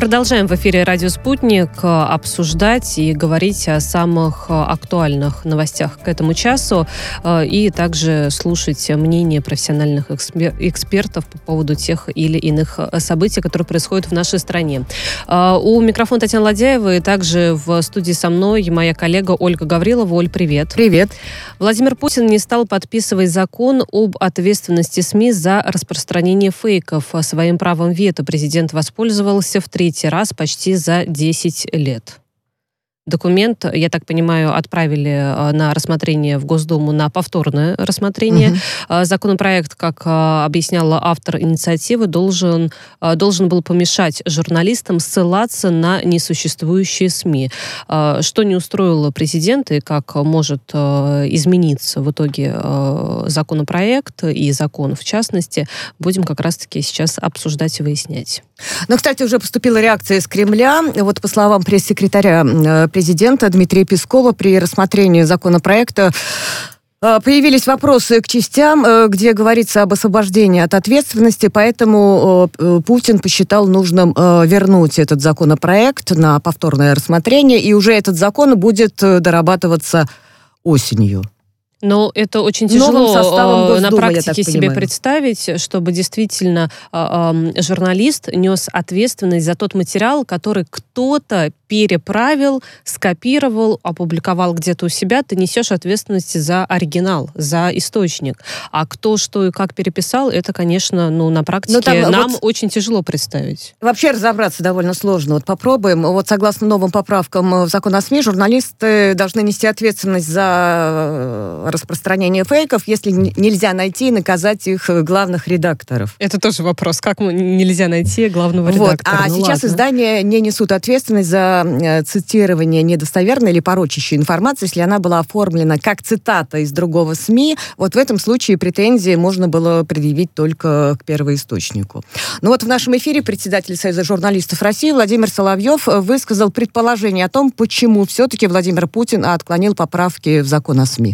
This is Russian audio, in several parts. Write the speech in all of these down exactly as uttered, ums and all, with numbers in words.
Продолжаем в эфире «Радио Спутник» обсуждать и говорить о самых актуальных новостях к этому часу и также слушать мнения профессиональных экспертов по поводу тех или иных событий, которые происходят в нашей стране. У микрофона Татьяна Ладяева и также в студии со мной моя коллега Ольга Гаврилова. Оль, привет. Привет. Владимир Путин не стал подписывать закон об ответственности СМИ за распространение фейков. Своим правом вето президент воспользовался в третий раз почти за десять лет. Документ, я так понимаю, отправили на рассмотрение в Госдуму на повторное рассмотрение. Угу. Законопроект, как объяснял автор инициативы, должен, должен был помешать журналистам ссылаться на несуществующие СМИ. Что не устроило президента и как может измениться в итоге законопроект и закон в частности, будем как раз-таки сейчас обсуждать и выяснять. Ну, кстати, уже поступила реакция из Кремля. Вот по словам пресс-секретаря президента Дмитрия Пескова, при рассмотрении законопроекта появились вопросы к частям, где говорится об освобождении от ответственности, поэтому Путин посчитал нужным вернуть этот законопроект на повторное рассмотрение, и уже этот закон будет дорабатываться осенью. Но это очень тяжело на практике себе представить, чтобы действительно э, э, журналист нес ответственность за тот материал, который кто-то переправил, скопировал, опубликовал где-то у себя. Ты несешь ответственность за оригинал, за источник. А кто что и как переписал, это, конечно, ну, на практике там, нам вот очень тяжело представить. Вообще разобраться довольно сложно. Вот попробуем. Вот согласно новым поправкам в закон о СМИ, журналисты должны нести ответственность за распространение фейков, если нельзя найти и наказать их главных редакторов. Это тоже вопрос. Как нельзя найти главного вот. редактора? А ну, сейчас ладно. Издания не несут ответственность за цитирование недостоверной или порочащей информации, если она была оформлена как цитата из другого СМИ. Вот в этом случае претензии можно было предъявить только к первоисточнику. Ну вот в нашем эфире председатель Союза журналистов России Владимир Соловьев высказал предположение о том, почему все-таки Владимир Путин отклонил поправки в закон о СМИ.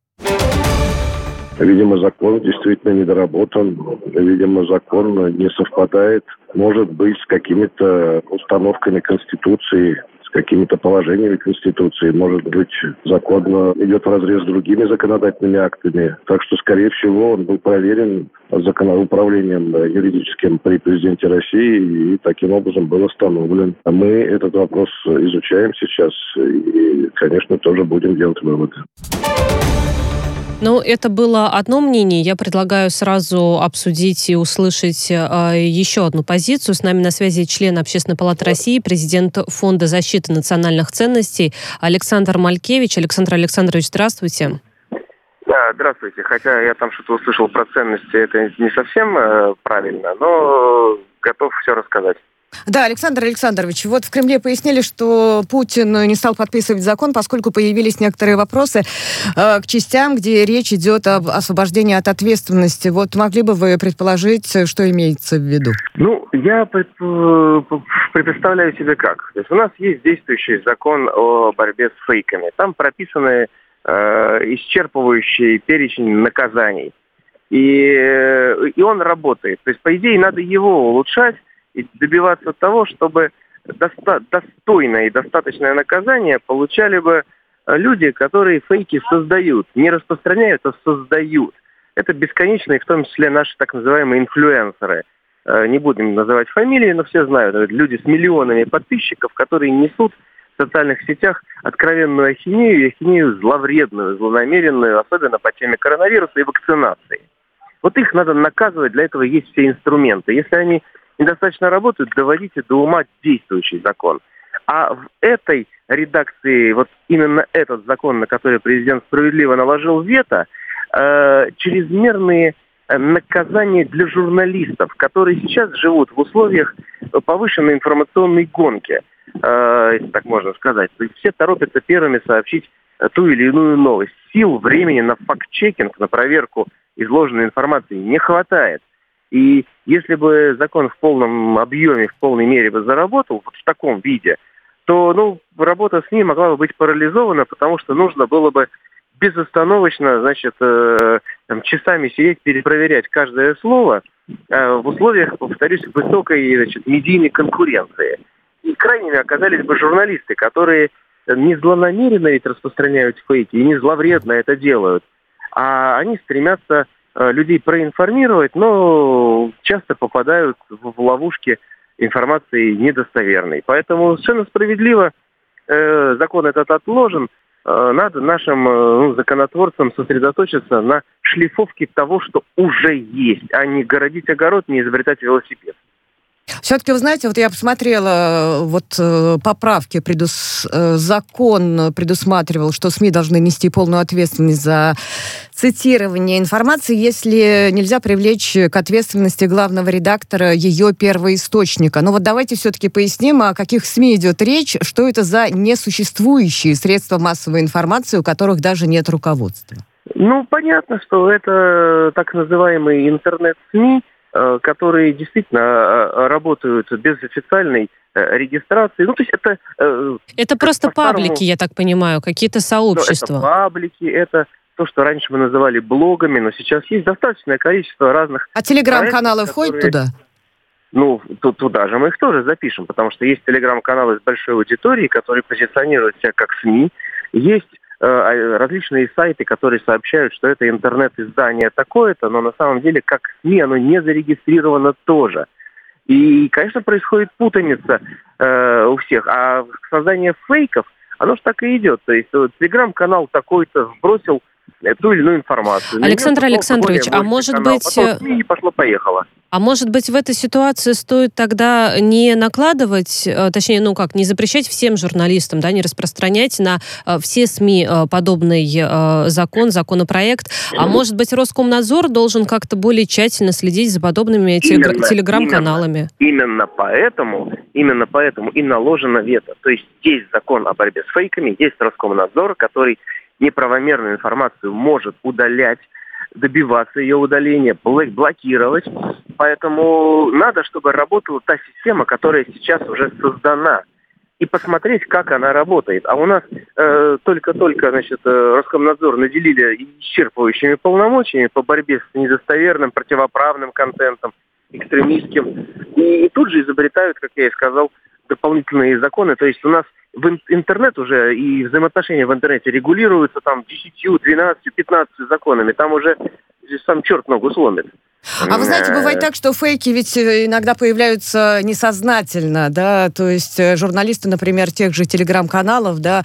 Видимо, закон действительно недоработан. Видимо, закон не совпадает, может быть, с какими-то установками Конституции, с какими-то положениями Конституции. Может быть, закон идет вразрез с другими законодательными актами. Так что, скорее всего, он был проверен законоуправлением юридическим при президенте России и таким образом был остановлен. А мы этот вопрос изучаем сейчас и, конечно, тоже будем делать выводы. Ну, это было одно мнение. Я предлагаю сразу обсудить и услышать э, еще одну позицию. С нами на связи член Общественной палаты России, президент Фонда защиты национальных ценностей Александр Малькевич. Александр Александрович, здравствуйте. Да, здравствуйте. Хотя я там что-то услышал про ценности, это не совсем э, правильно, но готов все рассказать. Да, Александр Александрович, вот в Кремле пояснили, что Путин не стал подписывать закон, поскольку появились некоторые вопросы э, к частям, где речь идет об освобождении от ответственности. Вот могли бы вы предположить, что имеется в виду? Ну, я представляю себе как. То есть у нас есть действующий закон о борьбе с фейками. Там прописаны э, исчерпывающий перечень наказаний. И, и он работает. То есть, по идее, надо его улучшать, и добиваться того, чтобы доста- достойное и достаточное наказание получали бы люди, которые фейки создают. Не распространяют, а создают. Это бесконечные, в том числе наши так называемые инфлюенсеры. Не будем называть фамилии, но все знают. Это люди с миллионами подписчиков, которые несут в социальных сетях откровенную ахинею, и ахинею зловредную, злонамеренную, особенно по теме коронавируса и вакцинации. Вот их надо наказывать, для этого есть все инструменты. Если они недостаточно работают, доводите до ума действующий закон. А в этой редакции, вот именно этот закон, на который президент справедливо наложил вето, э, чрезмерные наказания для журналистов, которые сейчас живут в условиях повышенной информационной гонки, э, если так можно сказать. То есть все торопятся первыми сообщить ту или иную новость. Сил, времени на факт-чекинг, на проверку изложенной информации не хватает. И если бы закон в полном объеме, в полной мере бы заработал вот в таком виде, то ну, работа с ним могла бы быть парализована, потому что нужно было бы безостановочно, значит, э, там, часами сидеть, перепроверять каждое слово э, в условиях, повторюсь, высокой, значит, медийной конкуренции. крайними оказались бы журналисты, которые не злонамеренно ведь распространяют фейки и не зловредно это делают, а они стремятся людей проинформировать, но часто попадают в ловушки информации недостоверной. Поэтому совершенно справедливо э, закон этот отложен. Э, надо нашим э, законотворцам сосредоточиться на шлифовке того, что уже есть, а не городить огород, не изобретать велосипед. Все-таки, вы знаете, вот я посмотрела, вот поправки, предус... закон предусматривал, что СМИ должны нести полную ответственность за цитирование информации, если нельзя привлечь к ответственности главного редактора ее первоисточника. Но вот давайте все-таки поясним, о каких СМИ идет речь, что это за несуществующие средства массовой информации, у которых даже нет руководства. Ну, понятно, что это так называемые интернет-СМИ, которые действительно работают без официальной регистрации. Ну, то есть это... Это просто паблики, я так понимаю, какие-то сообщества. Это паблики, это то, что раньше мы называли блогами, но сейчас есть достаточное количество разных... А телеграм-каналы входят которые... туда? Ну, туда же мы их тоже запишем, потому что есть телеграм-каналы с большой аудиторией, которые позиционируют себя как СМИ. Есть различные сайты, которые сообщают, что это интернет-издание такое-то, но на самом деле как СМИ оно не зарегистрировано тоже. И, конечно, происходит путаница э, у всех. А создание фейков, оно же так и идет. То есть вот, телеграм-канал такой-то сбросил ту или иную информацию. Александр Александрович, а может канал, быть... Потом СМИ пошло-поехало. А может быть, в этой ситуации стоит тогда не накладывать, точнее, ну как, не запрещать всем журналистам, да, не распространять на все СМИ подобный закон, законопроект, а может быть, Роскомнадзор должен как-то более тщательно следить за подобными именно, телеграм-каналами? Именно, именно поэтому, именно поэтому и наложено вето. То есть есть закон о борьбе с фейками, есть Роскомнадзор, который неправомерную информацию может удалять, добиваться ее удаления, блокировать. Поэтому надо, чтобы работала та система, которая сейчас уже создана. И посмотреть, как она работает. А у нас э, только-только, значит, Роскомнадзор наделили исчерпывающими полномочиями по борьбе с недостоверным, противоправным контентом, экстремистским. И, и тут же изобретают, как я и сказал, дополнительные законы. То есть у нас в интернет уже и взаимоотношения в интернете регулируются там десятью, двенадцатью, пятнадцатью законами. Там уже здесь сам черт ногу сломит. А вы знаете, бывает так, что фейки ведь иногда появляются несознательно, да, то есть журналисты, например, тех же телеграм-каналов, да,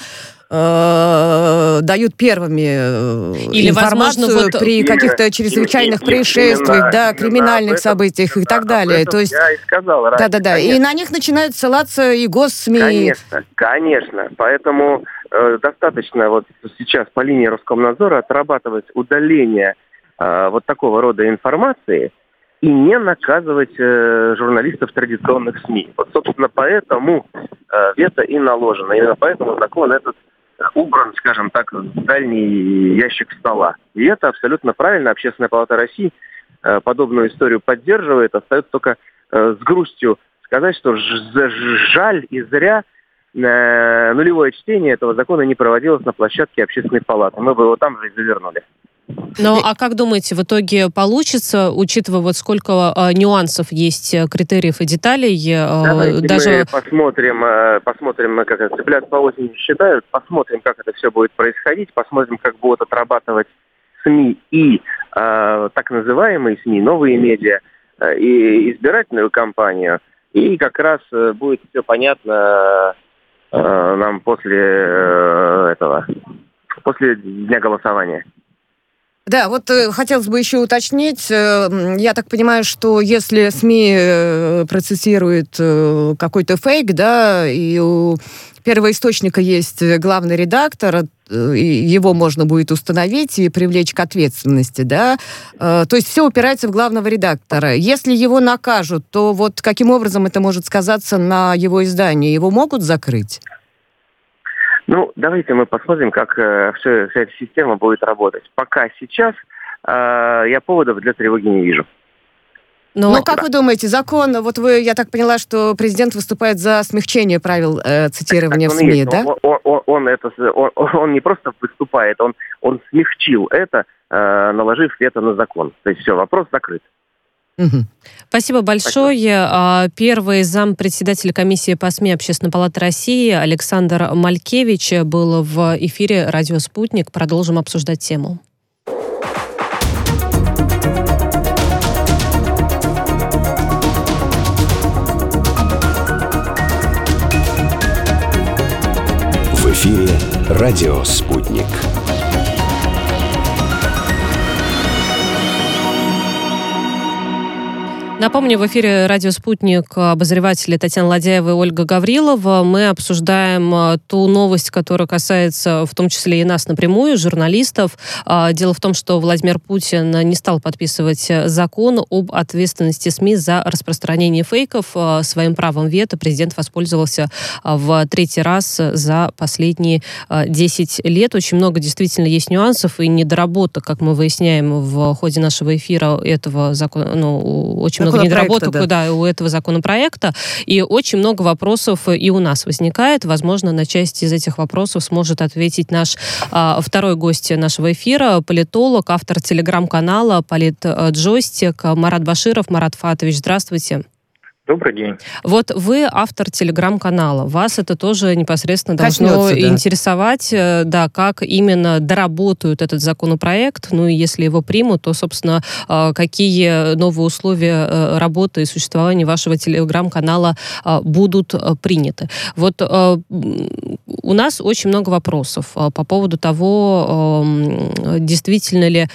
э, дают первыми Или, информацию возможно, вот при именно, каких-то чрезвычайных именно, происшествиях, именно, да, криминальных этом, событиях и так далее. То есть, я и сказал раньше. Да-да-да, и на них начинают ссылаться и госсми. Конечно, конечно. Поэтому э, достаточно вот сейчас по линии Роскомнадзора отрабатывать удаление э, вот такого рода информации и не наказывать э, журналистов традиционных СМИ. Вот, собственно, поэтому э, вето и наложено. Именно поэтому закон этот убран, скажем так, в дальний ящик стола. И это абсолютно правильно. Общественная палата России э, подобную историю поддерживает. Остается только э, с грустью сказать, что ж- жаль и зря э, нулевое чтение этого закона не проводилось на площадке общественной палаты. Мы бы его там же и завернули. Ну, а как думаете, в итоге получится, учитывая вот сколько э, нюансов есть, критериев и деталей? Э, Давайте даже... мы посмотрим, э, посмотрим, как это цыплят по осени считают, посмотрим, как это все будет происходить, посмотрим, как будут отрабатывать СМИ и э, так называемые СМИ, новые медиа, э, и избирательную кампанию. И как раз э, будет все понятно э, нам после э, этого, после дня голосования. Да, вот э, хотелось бы еще уточнить. Э, я так понимаю, что если СМИ э, процессирует э, какой-то фейк, да, и у первоисточника есть главный редактор, э, и его можно будет установить и привлечь к ответственности, да, э, то есть все упирается в главного редактора. Если его накажут, то вот каким образом это может сказаться на его издании? Его могут закрыть? Ну, давайте мы посмотрим, как э, все, вся эта система будет работать. Пока сейчас э, я поводов для тревоги не вижу. Но, ну, как да. вы думаете, закон, вот вы, я так поняла, что президент выступает за смягчение правил э, цитирования так, в СМИ, да? Он, он, он, это, он, он не просто выступает, он, он смягчил это, э, наложив вето на закон. То есть все, вопрос закрыт. Угу. Спасибо большое. Спасибо. Первый зампредседателя комиссии по СМИ Общественной палаты России Александр Малькевич был в эфире «Радио Спутник». Продолжим обсуждать тему. В эфире «Радио Спутник». Напомню, в эфире «Радио Спутник» обозреватели Татьяна Ладяева и Ольга Гаврилова. Мы обсуждаем ту новость, которая касается в том числе и нас напрямую, журналистов. Дело в том, что Владимир Путин не стал подписывать закон об ответственности СМИ за распространение фейков. Своим правом вето президент воспользовался в третий раз за последние десять лет. Очень много действительно есть нюансов и недоработок, как мы выясняем в ходе нашего эфира этого закона. Ну, очень много недоработок да. Да, у этого законопроекта, и очень много вопросов и у нас возникает. Возможно, на часть из этих вопросов сможет ответить наш а, второй гость нашего эфира, политолог, автор телеграм-канала «Политджойстик» Марат Баширов. Марат Фатович, здравствуйте. Добрый день. Вот вы автор телеграм-канала. Вас это тоже непосредственно должно Коснется, да. интересовать, да, как именно доработают этот законопроект. Ну и если его примут, то, собственно, какие новые условия работы и существования вашего телеграм-канала будут приняты. Вот у нас очень много вопросов по поводу того, действительно ли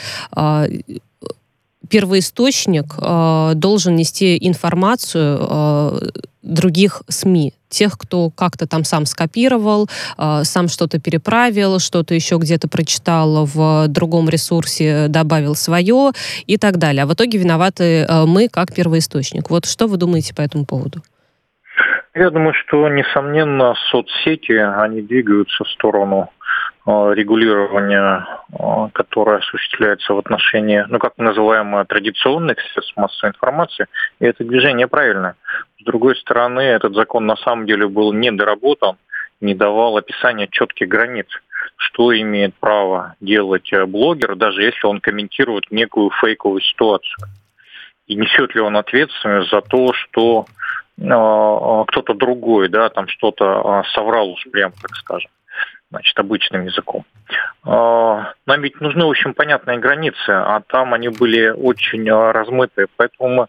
первоисточник э, должен нести информацию э, других СМИ, тех, кто как-то там сам скопировал, э, сам что-то переправил, что-то еще где-то прочитал в другом ресурсе, добавил свое и так далее. А в итоге виноваты э, мы как первоисточник. Вот что вы думаете по этому поводу? Я думаю, что, несомненно, соцсети, они двигаются в сторону регулирования, которое осуществляется в отношении, ну, как мы называем, традиционных средств массовой информации, и это движение правильное. С другой стороны, этот закон на самом деле был недоработан, не давал описания четких границ, что имеет право делать блогер, даже если он комментирует некую фейковую ситуацию. И несет ли он ответственность за то, что э, кто-то другой, да, там что-то э, соврал уж прямо, так скажем. Значит, обычным языком. Нам ведь нужны очень понятные границы, а там они были очень размытые. Поэтому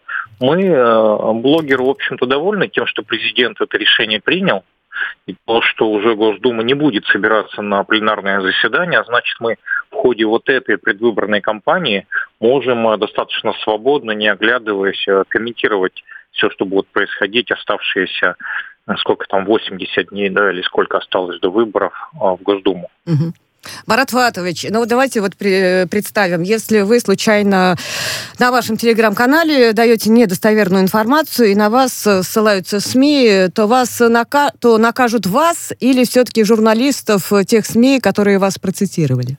мы, блогеры, в общем-то, довольны тем, что президент это решение принял, и то, что уже Госдума не будет собираться на пленарное заседание, значит, мы в ходе вот этой предвыборной кампании можем достаточно свободно, не оглядываясь, комментировать все, что будет происходить, оставшиеся сколько там, восемьдесят дней, да, или сколько осталось до выборов а, в Госдуму. Угу. Марат Фатович, ну давайте вот при, представим, если вы случайно на вашем телеграм-канале даете недостоверную информацию и на вас ссылаются СМИ, то вас нака- то накажут вас или все-таки журналистов тех СМИ, которые вас процитировали?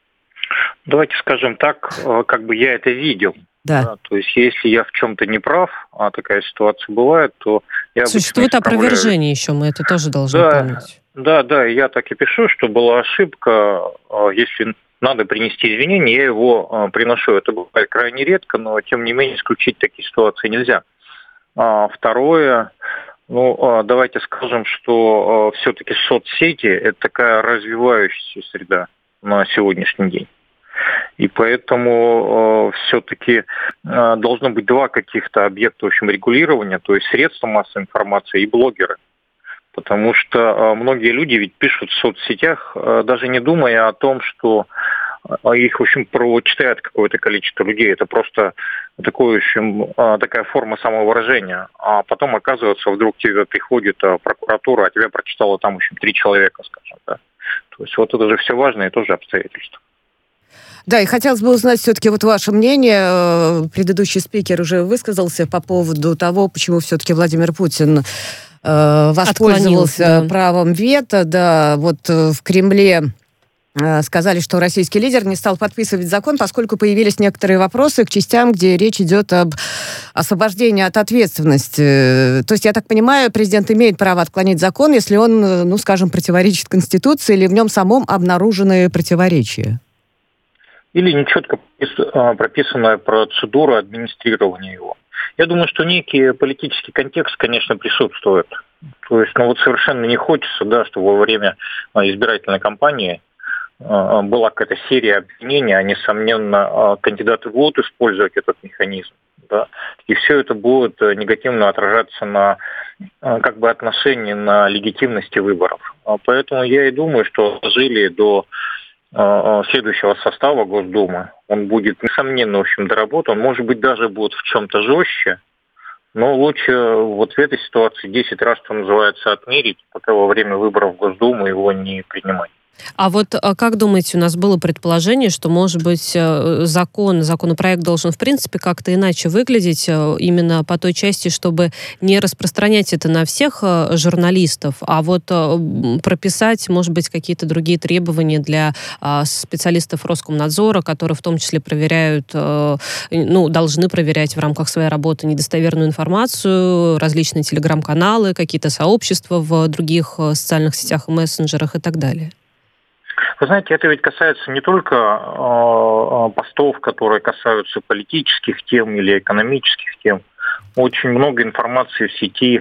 Давайте скажем так, как бы я это видел. Да. Да, то есть, если я в чем-то не прав, а такая ситуация бывает, то я Существует опровержение еще, мы это тоже должны да, помнить. Да, да, я так и пишу, что была ошибка. Если надо принести извинения, я его приношу. Это бывает крайне редко, но, тем не менее, исключить такие ситуации нельзя. А второе, ну, давайте скажем, что все-таки соцсети – это такая развивающаяся среда на сегодняшний день. И поэтому э, все-таки э, должно быть два каких-то объекта, в общем, регулирования, то есть средства массовой информации и блогеры. Потому что э, многие люди ведь пишут в соцсетях, э, даже не думая о том, что э, их, в общем, прочитает какое-то количество людей. Это просто такое, в общем, э, такая форма самовыражения. А потом, оказывается, вдруг тебе приходит э, прокуратура, а тебя прочитало там, в общем, три человека, скажем, да. То есть вот это же все важно и тоже обстоятельства. Да, и хотелось бы узнать все-таки вот ваше мнение. Предыдущий спикер уже высказался по поводу того, почему все-таки Владимир Путин э, воспользовался да. правом вето. Да, вот в Кремле э, сказали, что российский лидер не стал подписывать закон, поскольку появились некоторые вопросы к частям, где речь идет об освобождении от ответственности. То есть, я так понимаю, президент имеет право отклонить закон, если он, ну, скажем, противоречит Конституции или в нем самом обнаружены противоречия. Или нечетко прописанная процедура администрирования его. Я думаю, что некий политический контекст, конечно, присутствует. То есть, ну вот совершенно не хочется, да, чтобы во время избирательной кампании была какая-то серия обвинений, а, несомненно, кандидаты будут использовать этот механизм. Да, и все это будет негативно отражаться на как бы отношении, на легитимности выборов. Поэтому я и думаю, что жили до следующего состава Госдумы. Он будет, несомненно, в общем, доработан. Может быть, даже будет в чем-то жестче, но лучше вот в этой ситуации десять раз, что называется, отмерить, пока во время выборов в Госдуму его не принимать. А вот как думаете, у нас было предположение, что, может быть, закон, законопроект должен, в принципе, как-то иначе выглядеть, именно по той части, чтобы не распространять это на всех журналистов, а вот прописать, может быть, какие-то другие требования для специалистов Роскомнадзора, которые в том числе проверяют, ну, должны проверять в рамках своей работы недостоверную информацию, различные телеграм-каналы, какие-то сообщества в других социальных сетях и мессенджерах и так далее? Вы знаете, это ведь касается не только э, постов, которые касаются политических тем или экономических тем. Очень много информации в сети,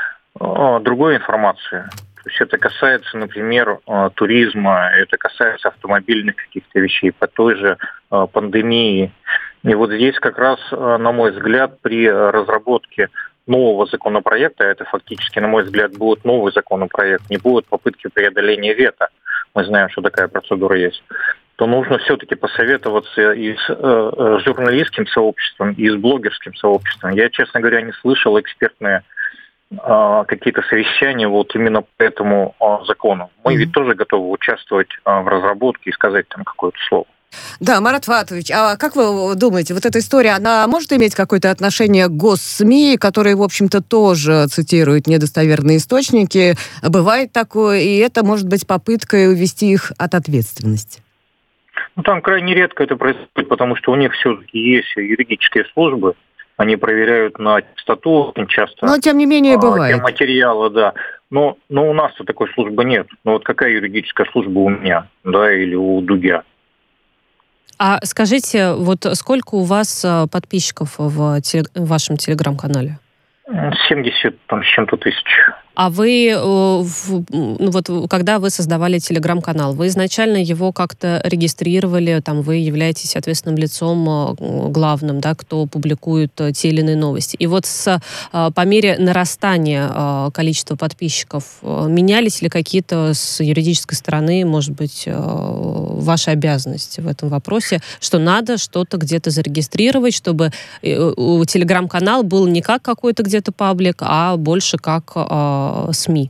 э, другой информации. То есть это касается, например, э, туризма, это касается автомобильных каких-то вещей, по той же э, пандемии. И вот здесь как раз, э, на мой взгляд, при разработке нового законопроекта, это фактически, на мой взгляд, будет новый законопроект, не будет попытки преодоления вето. Мы знаем, что такая процедура есть, то нужно все-таки посоветоваться и с э, журналистским сообществом, и с блогерским сообществом. Я, честно говоря, не слышал экспертные э, какие-то совещания вот именно по этому э, закону. Мы mm-hmm. ведь тоже готовы участвовать э, в разработке и сказать там какое-то слово. Да, Марат Фатович, а как вы думаете, вот эта история, она может иметь какое-то отношение к госсми, которые, в общем-то, тоже цитируют недостоверные источники? Бывает такое, и это может быть попыткой увести их от ответственности? Ну, там крайне редко это происходит, потому что у них все-таки есть юридические службы, они проверяют на чистоту очень часто. Но, тем не менее, бывает. Материалы, да. Но, но у нас-то такой службы нет. Ну, вот какая юридическая служба у меня, да, или у Дугя? А скажите, вот сколько у вас подписчиков в, теле, в вашем телеграм-канале? семьдесят там, с чем-то тысяч. А вы, ну вот, когда вы создавали телеграм-канал, вы изначально его как-то регистрировали, там вы являетесь ответственным лицом главным, да, кто публикует те или иные новости. И вот с, по мере нарастания количества подписчиков менялись ли какие-то с юридической стороны, может быть, ваши обязанности в этом вопросе, что надо что-то где-то зарегистрировать, чтобы телеграм-канал был не как какой-то где-то паблик, а больше как СМИ?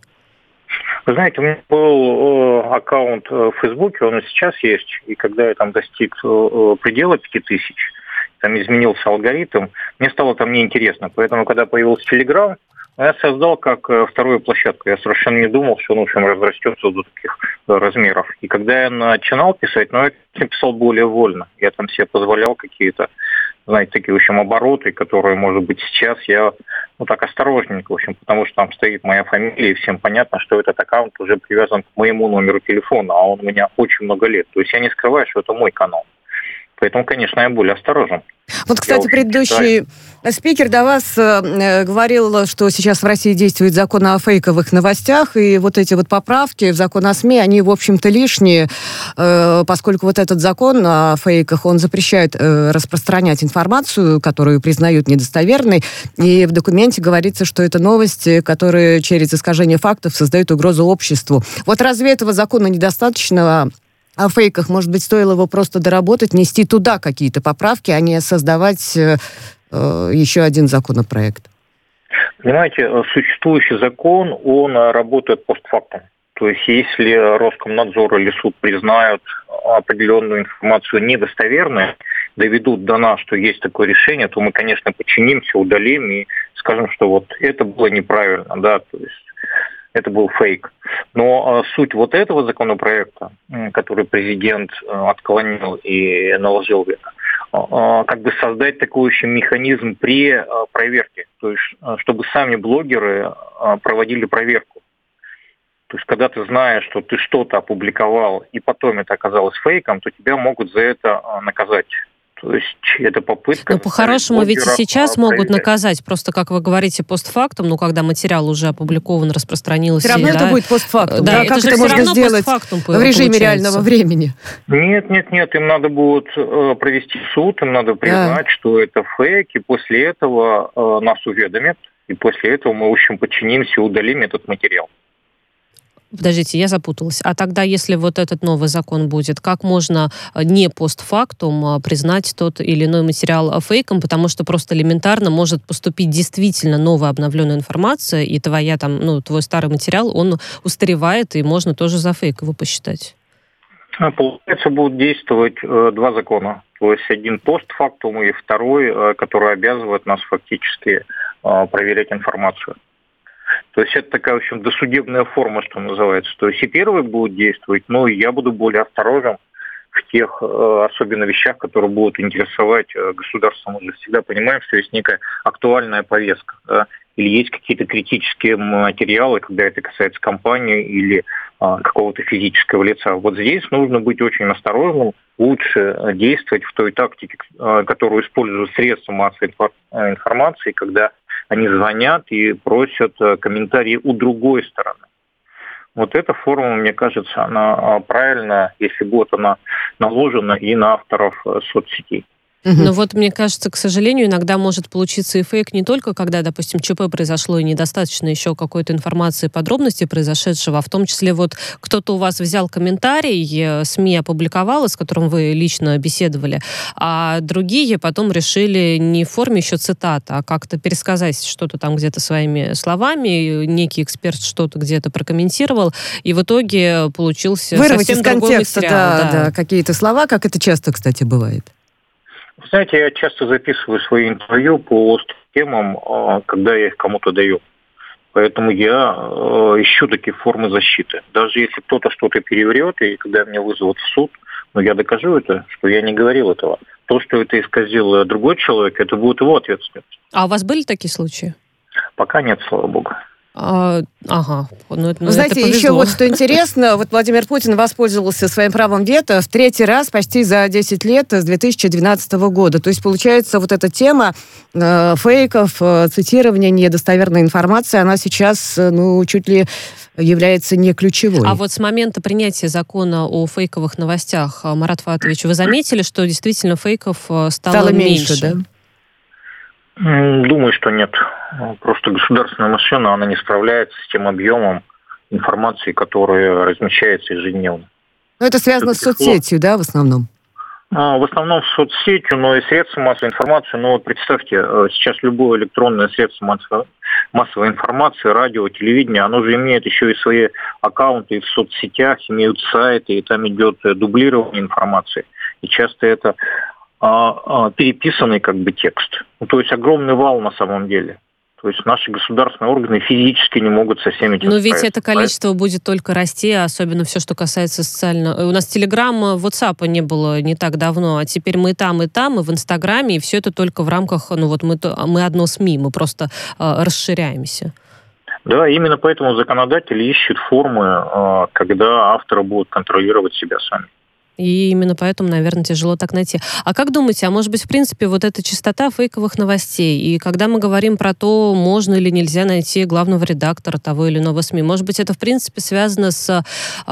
Вы знаете, у меня был э, аккаунт в Фейсбуке, он и сейчас есть, и когда я там достиг э, предела пяти тысяч, там изменился алгоритм, мне стало там неинтересно. Поэтому, когда появился Телеграм, я создал как э, вторую площадку. Я совершенно не думал, что он, в общем, разрастется до таких э, размеров. И когда я начинал писать, ну, я писал более вольно. Я там себе позволял какие-то, знаете, такие, в общем, обороты, которые, может быть, сейчас я, ну, так осторожненько, в общем, потому что там стоит моя фамилия, и всем понятно, что этот аккаунт уже привязан к моему номеру телефона, а он у меня очень много лет. То есть я не скрываю, что это мой канал. Поэтому, конечно, я более осторожен. Вот, кстати, предыдущий спикер до вас э, говорил, что сейчас в России действует закон о фейковых новостях, и вот эти вот поправки в закон о СМИ, они, в общем-то, лишние, э, поскольку вот этот закон о фейках, он запрещает э, распространять информацию, которую признают недостоверной, и в документе говорится, что это новости, которые через искажение фактов создают угрозу обществу. Вот разве этого закона недостаточно? О фейках, может быть, стоило его просто доработать, нести туда какие-то поправки, а не создавать э, еще один законопроект? Понимаете, существующий закон, он работает постфактум. То есть, если Роскомнадзор или суд признают определенную информацию недостоверной, доведут до нас, что есть такое решение, то мы, конечно, подчинимся, удалим и скажем, что вот это было неправильно, да, то есть это был фейк. Но э, суть вот этого законопроекта, э, который президент э, отклонил и наложил вето, э, как бы создать такой еще механизм при э, проверке, то есть э, чтобы сами блогеры э, проводили проверку. То есть когда ты знаешь, что ты что-то опубликовал и потом это оказалось фейком, то тебя могут за это э, наказать. То То есть это попытка... Но по-хорошему ведь и сейчас могут наказать, просто, как вы говорите, постфактум, ну, когда материал уже опубликован, распространился. Все равно да? это будет постфактум. Да, да, как это, это можно сделать в режиме получается. реального времени? Нет, нет, нет, им надо будет э, провести суд, им надо признать, да. что это фейк, и после этого э, нас уведомят, и после этого мы, в общем, подчинимся и удалим этот материал. Подождите, я запуталась. А тогда, если вот этот новый закон будет, как можно не постфактум признать тот или иной материал фейком, потому что просто элементарно может поступить действительно новая обновленная информация, и твоя там, ну, твой старый материал, он устаревает, и можно тоже за фейк его посчитать. Получается, будут действовать э, два закона. То есть один постфактум и второй, э, который обязывает нас фактически э, проверять информацию. То есть это такая, в общем, досудебная форма, что называется. То есть и первый будет действовать, но я буду более осторожен в тех, особенно вещах, которые будут интересовать государство. Мы же всегда понимаем, что есть некая актуальная повестка, да? Или есть какие-то критические материалы, когда это касается компании или а, какого-то физического лица. Вот здесь нужно быть очень осторожным, лучше действовать в той тактике, которую используют средства массовой информации, когда они звонят и просят комментарии у другой стороны. Вот эта форма, мне кажется, она правильная, если будет она наложена и на авторов соцсетей. Но вот, мне кажется, к сожалению, иногда может получиться и фейк не только, когда, допустим, ЧП произошло и недостаточно еще какой-то информации, подробностей произошедшего, а в том числе вот кто-то у вас взял комментарий, СМИ опубликовала, с которым вы лично беседовали, а другие потом решили не в форме еще цитата, а как-то пересказать что-то там где-то своими словами, некий эксперт что-то где-то прокомментировал, и в итоге получился Вырвать совсем из контекста, другой материал. Да, да. Да, какие-то слова, как это часто, кстати, бывает. Вы знаете, я часто записываю свои интервью по острым темам, когда я их кому-то даю. Поэтому я ищу такие формы защиты. Даже если кто-то что-то переврет, и когда меня вызовут в суд, но я докажу это, что я не говорил этого. То, что это исказил другой человек, это будет его ответственность. А у вас были такие случаи? Пока нет, слава богу. А, ага. Ну, это, ну, Вы знаете, это еще вот что интересно, вот Владимир Путин воспользовался своим правом вето в третий раз почти за десять лет с две тысячи двенадцатого года. То есть, получается, вот эта тема э, фейков, э, цитирования недостоверной информации, она сейчас, э, ну, чуть ли является не ключевой. А вот с момента принятия закона о фейковых новостях, Марат Фатович, вы заметили, что действительно фейков стало, стало меньше? меньше, да? Думаю, что нет. Просто государственная машина, она не справляется с тем объемом информации, которая размещается ежедневно. Но это связано это с соцсетью, да, в основном? А, в основном с соцсетью, но и средства массовой информации. Ну вот представьте, сейчас любое электронное средство массовой информации, радио, телевидение, оно же имеет еще и свои аккаунты в соцсетях, имеют сайты, и там идет дублирование информации. И часто это переписанный как бы текст. Ну, то есть огромный вал на самом деле. То есть наши государственные органы физически не могут со всеми этим Но ведь это количество будет только расти, особенно все, что касается социального... У нас Телеграма, WhatsApp не было не так давно, а теперь мы и там, и там, и в Инстаграме, и все это только в рамках... Ну вот мы, мы одно СМИ, мы просто э, расширяемся. Да, именно поэтому законодатели ищут формы, э, когда авторы будут контролировать себя сами. И именно поэтому, наверное, тяжело так найти. А как думаете, а может быть, в принципе, вот эта частота фейковых новостей, и когда мы говорим про то, можно или нельзя найти главного редактора того или иного СМИ, может быть, это, в принципе, связано с э,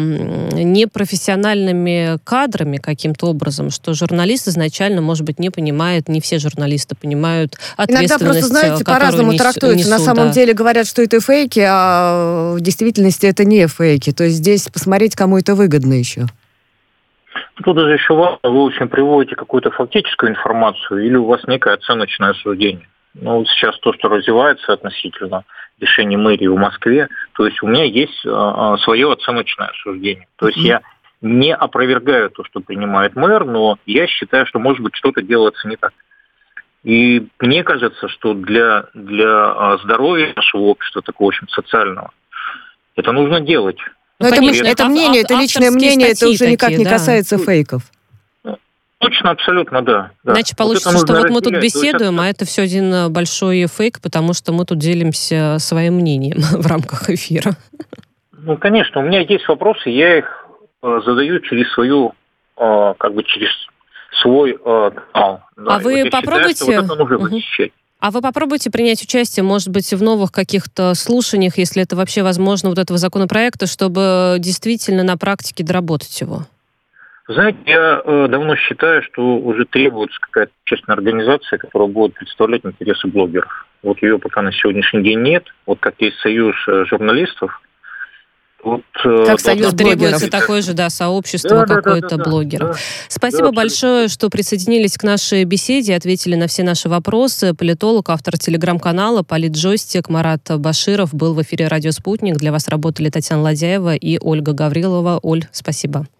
непрофессиональными кадрами каким-то образом, что журналист изначально, может быть, не понимает, не все журналисты понимают ответственность, иногда просто, знаете, по-разному нес, трактуется. несут, На самом да. деле говорят, что это фейки, а в действительности это не фейки. То есть здесь посмотреть, кому это выгодно еще. Тут даже еще важно, вы очень приводите какую-то фактическую информацию или у вас некое оценочное суждение. Ну, вот сейчас то, что развивается относительно решения мэрии в Москве, то есть у меня есть а, свое оценочное суждение. То есть mm-hmm. я не опровергаю то, что принимает мэр, но я считаю, что, может быть, что-то делается не так. И мне кажется, что для, для здоровья нашего общества, такого, в общем, социального, это нужно делать. Но это, это мнение, это личное мнение, это уже никак такие, не да. касается фейков. Точно, абсолютно, да. да. Иначе получится, вот что вот мы тут беседуем, есть... а это все один большой фейк, потому что мы тут делимся своим мнением в рамках эфира. Ну, конечно, у меня есть вопросы, я их задаю через свою, как бы через свой э, канал. Да, а вы вот попробуйте... Считаю, что вот это нужно угу. защищать. А вы попробуйте принять участие, может быть, в новых каких-то слушаниях, если это вообще возможно, вот этого законопроекта, чтобы действительно на практике доработать его? Знаете, я э, давно считаю, что уже требуется какая-то общественная организация, которая будет представлять интересы блогеров. Вот ее пока на сегодняшний день нет. Вот как есть союз э, журналистов. Вот, э, как союз блогеров. Требуется такое же, да, сообщество да, какое-то да, да, блогеров. Да, Спасибо да, большое, что присоединились к нашей беседе, ответили на все наши вопросы. Политолог, автор телеграм-канала «Политджойстик» Марат Баширов был в эфире «Радио Спутник». Для вас работали Татьяна Ладяева и Ольга Гаврилова. Оль, спасибо.